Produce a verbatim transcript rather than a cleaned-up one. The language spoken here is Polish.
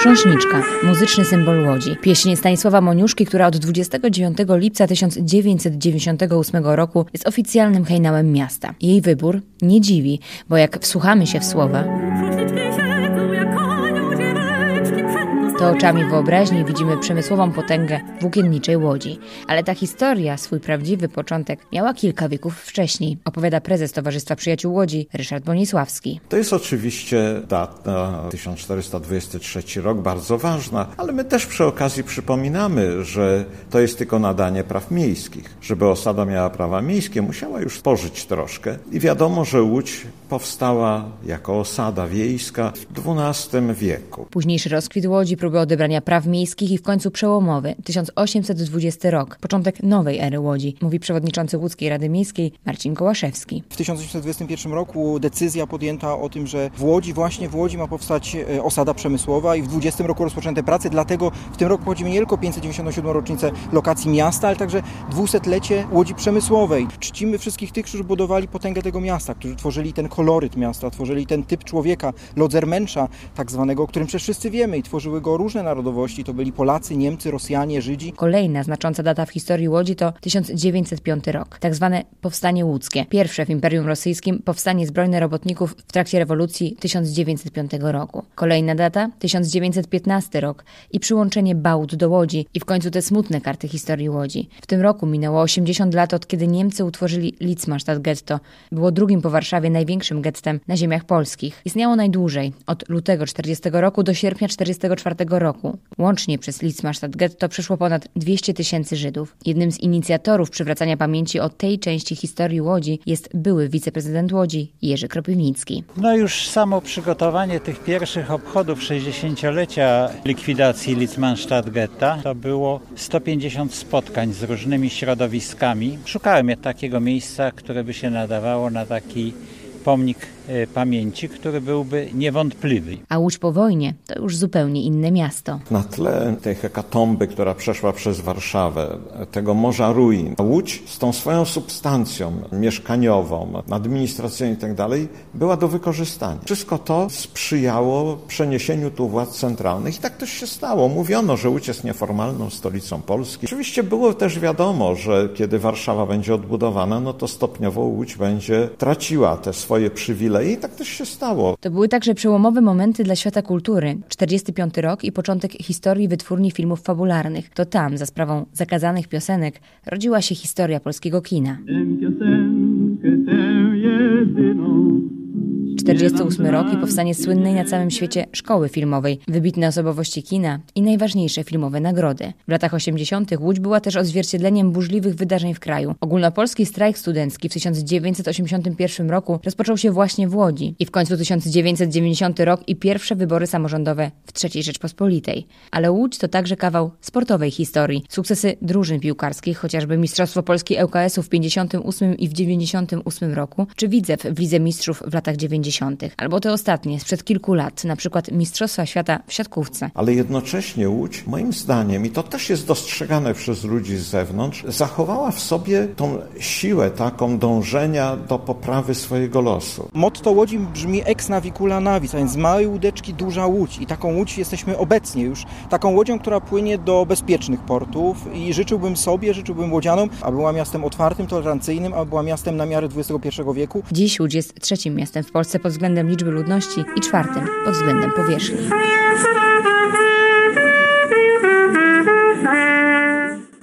Chrząśniczka, muzyczny symbol Łodzi. Pieśń Stanisława Moniuszki, która od dwudziestego dziewiątego lipca tysiąc dziewięćset dziewięćdziesiątego ósmego roku jest oficjalnym hejnałem miasta. Jej wybór nie dziwi, bo jak wsłuchamy się w słowa, to oczami wyobraźni widzimy przemysłową potęgę włókienniczej Łodzi. Ale ta historia, swój prawdziwy początek, miała kilka wieków wcześniej, opowiada prezes Towarzystwa Przyjaciół Łodzi Ryszard Bonisławski. To jest oczywiście data tysiąc czterysta dwudziesty trzeci rok, bardzo ważna, ale my też przy okazji przypominamy, że to jest tylko nadanie praw miejskich. Żeby osada miała prawa miejskie, musiała już pożyć troszkę i wiadomo, że Łódź powstała jako osada wiejska w dwunastym wieku. Późniejszy rozkwit Łodzi, próby odebrania praw miejskich i w końcu przełomowy tysiąc osiemset dwudziesty rok, początek nowej ery Łodzi, mówi przewodniczący Łódzkiej Rady Miejskiej Marcin Kołaszewski. W tysiąc osiemset dwudziestym pierwszym roku decyzja podjęta o tym, że w Łodzi, właśnie w Łodzi ma powstać osada przemysłowa i w dwudziestym roku rozpoczęte prace, dlatego w tym roku obchodzimy nie tylko pięćset dziewięćdziesiątą siódmą rocznicę lokacji miasta, ale także dwusetlecie Łodzi przemysłowej. Czcimy wszystkich tych, którzy budowali potęgę tego miasta, którzy tworzyli ten koloryt miasta, tworzyli ten typ człowieka, lodzermensza tak zwanego, o którym przecież wszyscy wiemy i tworzyły go różne narodowości. To byli Polacy, Niemcy, Rosjanie, Żydzi. Kolejna znacząca data w historii Łodzi to tysiąc dziewięćset piąty rok, tak zwane Powstanie Łódzkie. Pierwsze w Imperium Rosyjskim powstanie zbrojne robotników w trakcie rewolucji tysiąc dziewięćset piątego roku. Kolejna data tysiąc dziewięćset piętnasty rok i przyłączenie Bałt do Łodzi i w końcu te smutne karty historii Łodzi. W tym roku minęło osiemdziesiąt lat, od kiedy Niemcy utworzyli Litzmannstadt getto. Było drugim po Warszawie największym gettem na ziemiach polskich. Istniało najdłużej, od lutego czterdziestego roku do sierpnia czterdziestego czwartego roku. Łącznie przez Litzmannstadt getto przeszło ponad dwieście tysięcy Żydów. Jednym z inicjatorów przywracania pamięci o tej części historii Łodzi jest były wiceprezydent Łodzi Jerzy Kropiwnicki. No już samo przygotowanie tych pierwszych obchodów sześćdziesięciolecia likwidacji Litzmannstadt getta to było sto pięćdziesiąt spotkań z różnymi środowiskami. Szukałem takiego miejsca, które by się nadawało na taki pomnik pamięci, który byłby niewątpliwy. A Łódź po wojnie to już zupełnie inne miasto. Na tle tej hekatomby, która przeszła przez Warszawę, tego morza ruin, Łódź z tą swoją substancją mieszkaniową, administracyjną i tak dalej, była do wykorzystania. Wszystko to sprzyjało przeniesieniu tu władz centralnych i tak też się stało. Mówiono, że Łódź jest nieformalną stolicą Polski. Oczywiście było też wiadomo, że kiedy Warszawa będzie odbudowana, no to stopniowo Łódź będzie traciła te swoje przywileje. I tak też się stało. To były także przełomowe momenty dla świata kultury. czterdziesty piąty rok i początek historii wytwórni filmów fabularnych. To tam, za sprawą zakazanych piosenek, rodziła się historia polskiego kina. czterdziesty ósmy rok i powstanie słynnej na całym świecie szkoły filmowej, wybitne osobowości kina i najważniejsze filmowe nagrody. W latach osiemdziesiątych Łódź była też odzwierciedleniem burzliwych wydarzeń w kraju. Ogólnopolski strajk studencki w tysiąc dziewięćset osiemdziesiątym pierwszym roku rozpoczął się właśnie w Łodzi i w końcu tysiąc dziewięćset dziewięćdziesiąty rok i pierwsze wybory samorządowe w trzeciej Rzeczpospolitej. Ale Łódź to także kawał sportowej historii. Sukcesy drużyn piłkarskich, chociażby Mistrzostwo Polski L K S u w pięćdziesiątym ósmym i w dziewięćdziesiątym ósmym roku, czy Widzew w Lidze Mistrzów w latach dziewięćdziesiątych. Albo te ostatnie, sprzed kilku lat, na przykład Mistrzostwa Świata w siatkówce. Ale jednocześnie Łódź, moim zdaniem, i to też jest dostrzegane przez ludzi z zewnątrz, zachowała w sobie tą siłę taką dążenia do poprawy swojego losu. Motto Łodzi brzmi ex navicula navis, a więc z małej łódeczki duża łódź. I taką łódź jesteśmy obecnie już. Taką łodzią, która płynie do bezpiecznych portów i życzyłbym sobie, życzyłbym łodzianom, aby była miastem otwartym, tolerancyjnym, aby była miastem na miarę dwudziestego pierwszego wieku. Dziś Łódź jest trzecim miastem w Polsce pod względem liczby ludności i czwartym pod względem powierzchni.